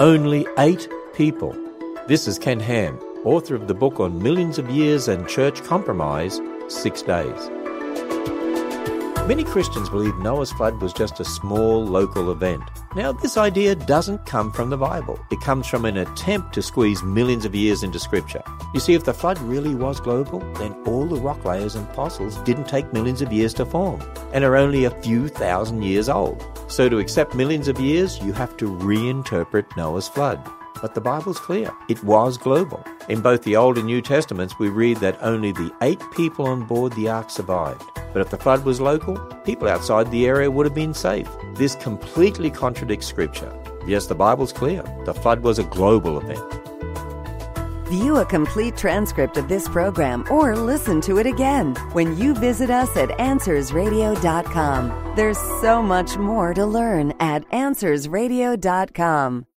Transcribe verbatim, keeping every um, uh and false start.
Only eight people. This is Ken Ham, author of the book on millions of years and church compromise, Six Days. Many Christians believe Noah's flood was just a small local event. Now, this idea doesn't come from the Bible. It comes from an attempt to squeeze millions of years into Scripture. You see, if the flood really was global, then all the rock layers and fossils didn't take millions of years to form and are only a few thousand years old. So to accept millions of years, you have to reinterpret Noah's flood. But the Bible's clear. It was global. In both the Old and New Testaments, we read that only the eight people on board the ark survived. But if the flood was local, people outside the area would have been safe. This completely contradicts Scripture. Yes, the Bible's clear. The flood was a global event. View a complete transcript of this program or listen to it again when you visit us at answers radio dot com. There's so much more to learn at answers radio dot com.